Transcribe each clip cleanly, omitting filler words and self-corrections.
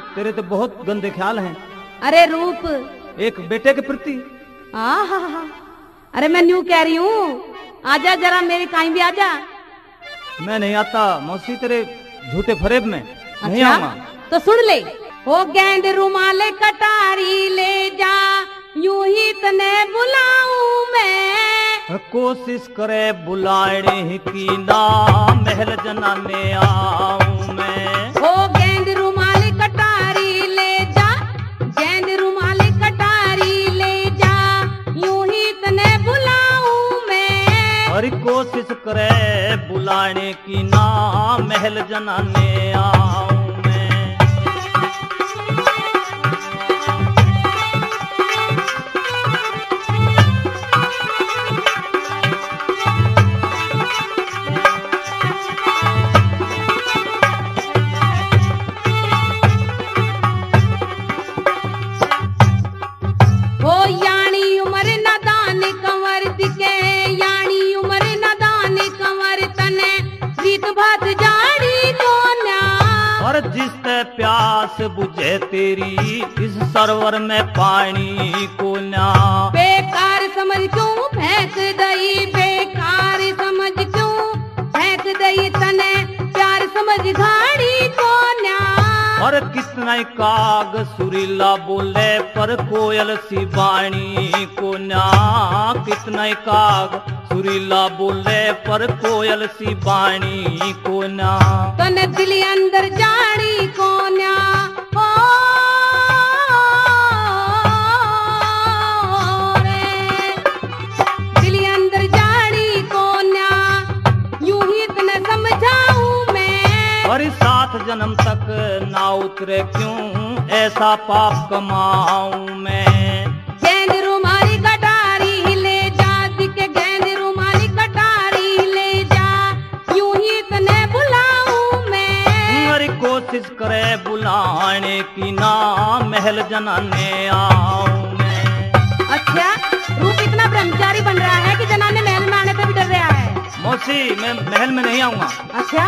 तेरे तो बहुत गंदे ख्याल हैं। अरे रूप, एक बेटे के प्रति। आहा, अरे मैं न्यू कह रही हूँ, आजा जरा मेरे कहीं भी आजा। मैं नहीं आता मौसी तेरे झूठे फरेब में। नहीं अच्छा आऊंगा। तो सुन ले, हो गेंद रुमाले कटारी ले जा, यूं ही तने बुलाऊं मैं। कोशिश करे बुलाने की ना, महल जनाने आऊं मैं। हो गेंद रुमाले कटारी ले जा, गेंद रुमाले कटारी ले जा, यूं ही तने बुलाऊं मैं। और कोशिश करे बुलाने की ना, महल जनाने आऊं मैं। हो यानी उम्र नादान कंवर दिखे, यानी उम्र नादान कंवर तने रीत भात जाड़ी को न्या। और जिस ते प्यास बुझे तेरी, इस सरोवर में पानी को ना। बेकार समझ क्यों फेंक दई, बेकार समझ क्यों फेंक दई तने, प्यार समझ घाड़ी को न्या। और कितना ही काग सुरीला बोले, पर कोयल सी वाणी को ना। कितना ही काग सुरीला बोले, पर कोयल सी वाणी को ना। तने दिल अंदर जाड़ी को न्या। ओ रे, दिल अंदर जाड़ी को न्या, यूं ही तने समझाऊं मैं। और 7 जन्म तक ना उतरे क्यों, ऐसा पाप कमाऊं मैं। गेंद रुमाली कटारी ले जा, दिखे गेंद रुमाली कटारी ले जा, यूं ही तने बुलाऊं मैं। और कोशिश करे बुलाने की ना, महल जनाने आऊं मैं। अच्छा, रूप इतना ब्रह्मचारी बन रहा है कि जनाने महल में आने पे भी डर रहा है। मौसी मैं महल में नहीं आऊंगा। अच्छा,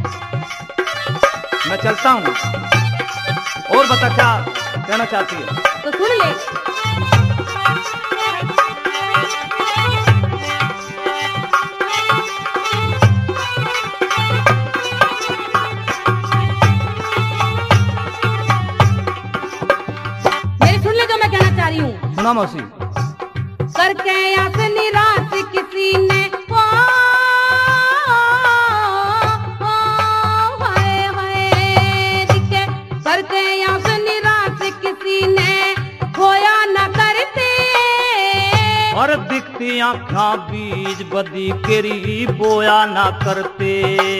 मैं चलता हूँ। और बता क्या कहना चाहती है? तो सुन ले। मेरी सुन ले जो मैं कहना चाह रही हूँ। सुना मौसी। करके आस निराश किसी ने, हाय हाय दिखे, करके आस निराश किसी ने, खोया न करते। और दिखती आँखां बीज बदी केरी, बोया ना करते।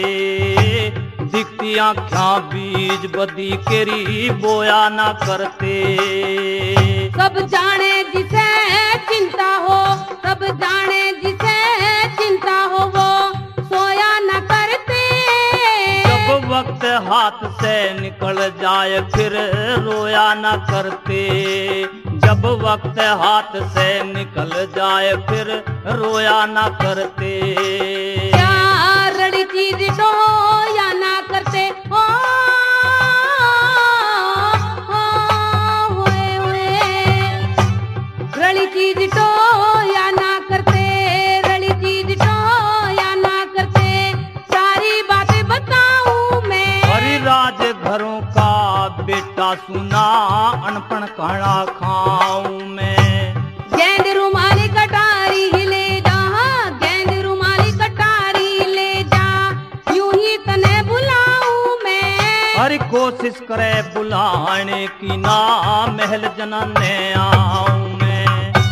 दिखती आँखां बीज बदी केरी, बोया ना करते। सब जाने जिसे चिंता हो, सब जाने जिसे चिंता हो, वो सोया न करते। जब वक्त हाथ से निकल जाए, फिर रोया ना करते। जब वक्त हाथ से निकल जाए, फिर रोया ना करते। क्या रड़ी चीज या ना करते। ओ होए होए, रड़ी चीज या ना करते, रड़ी चीज या ना करते। सारी बातें बताऊं मैं। हरि राज घरों का बेटा सुना, अनपढ़ खाना खाऊं मैं। गेंद रुमाली कटारी ले जा, गेंद रुमाली कटारी ले जा, यूं ही तने बुलाऊं मैं। हर कोशिश करे बुलाने की ना, महल जनाने आऊं मैं।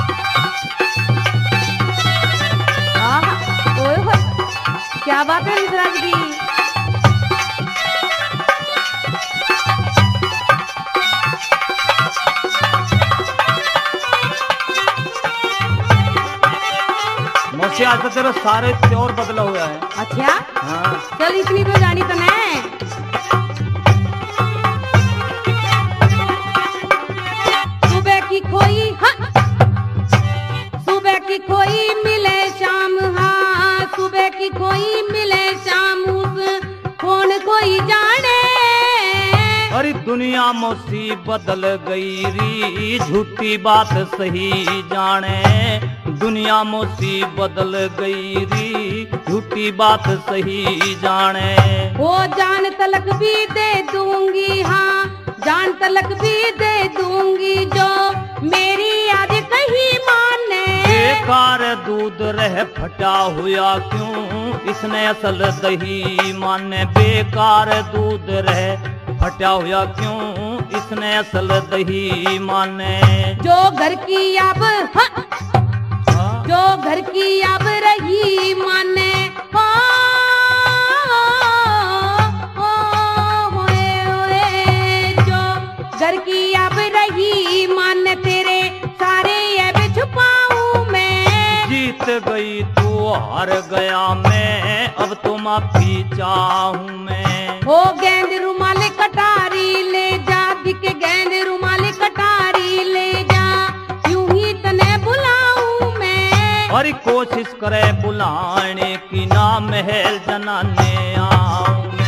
ओए होए, क्या बात है मिश्राज जी। मौसी आज तो तेरा सारे त्योर बदला हुआ है। अच्छा, हाँ। चल इतनी तो जानी तो मैं। सुबह की खोई, हाँ, सुबह की खोई मिले शाम, हाँ, सुबह की खोई मिले शाम, उस कौन कोई जाने। और और दुनिया मोसी बदल गई री, झूठी बात सही जाने। दुनिया मोसी बदल गई री, झूठी बात सही जाने। वो जान तलक भी दे दूंगी, हाँ जान तलक भी दे दूंगी, जो मेरी याद कही माने। बेकार दूध रह फटा हुआ क्यों, इसने असल दही माने। बेकार दूध रह फटा हुआ क्यों, इसने असल दही माने। जो घर की अब जो घर की अब रही माने, जो घर की अब रही माने, तेरे सारे ये भी छुपाऊं मैं। जीत गई तो हार गया मैं, अब तो माफी चाहूं मैं। हो गेंद रुमाल कटारी ले जा, दिखे गेंद रुमाल कटारी ले जा, यूं ही तने बुलाऊं मैं। और कोशिश करे बुलाने की, ना महल जनाने आऊं मैं।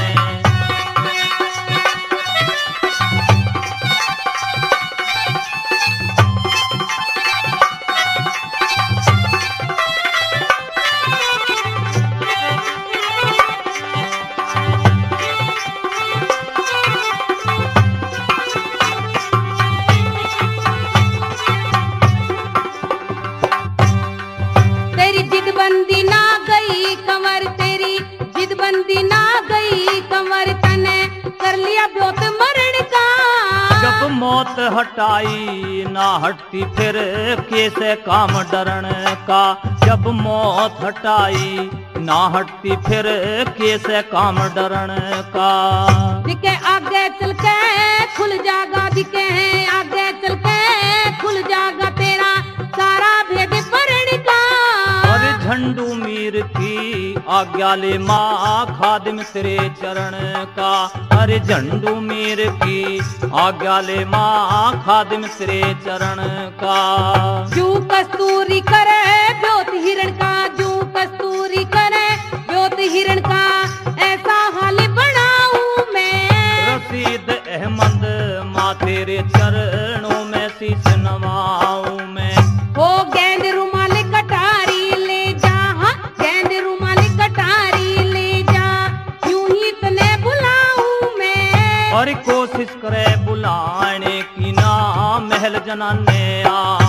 बंदी ना गई कंवर, तेरी जिद बंदी ना गई कंवर, तने कर लिया ब्योत मरण का। जब मौत हटाई ना हटती फिर कैसे काम डरण का। जब मौत हटाई ना हटती फिर कैसे काम डरण का। दिखे आगे चल के खुल जागा, दिखे आगे चल के खुल जागा, तेरा सारा भेद परण का। झंडू मीर की आज्ञा ले माँ, खादिम तेरे चरण का। अरे झंडू मीर की आज्ञा ले माँ, खादिम तेरे चरण का। जू कस्तूरी करे ब्योत हिरण का, जू कस्तूरी करे ब्योत हिरण का, ऐसा हाल बनाऊं मैं। रशीद अहमद माँ तेरे चरणों में शीश नवाऊं मैं। हो गेंद रुमाल कटारी ले जा, हाँ गेंद रुमाल कटारी ले जा, यूं ही तने बुलाऊं मैं। और कोशिश करे बुलाने की, ना महल जनाने आ।